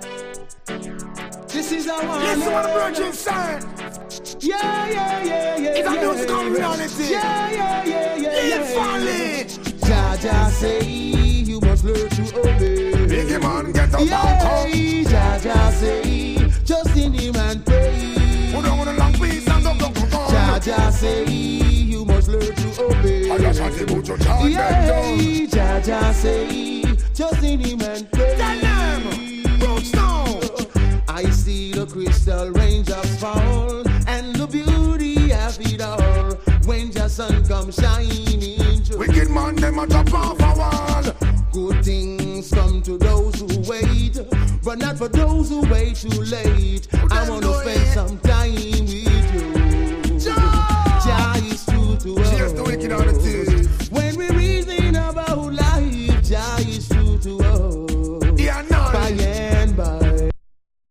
This is our one. Listen what the virgin sign. Yeah. It's a musical reality. Yeah. Live family. Jaja say you must learn to obey. Biggie man get up and come. Jaja say just in him and pray. Put on a long piece and go. Jaja say you must learn to obey. I just want to put your child back down. Jaja say just in him and pray. I see the crystal raindrops fall and the beauty of it all when the sun comes shining through. Wicked man, them a top off a wall. Good things come to those who wait, but not for those who wait too late. I want to spend some time with you. Jah is true to us. Cheers to wicked on the tears.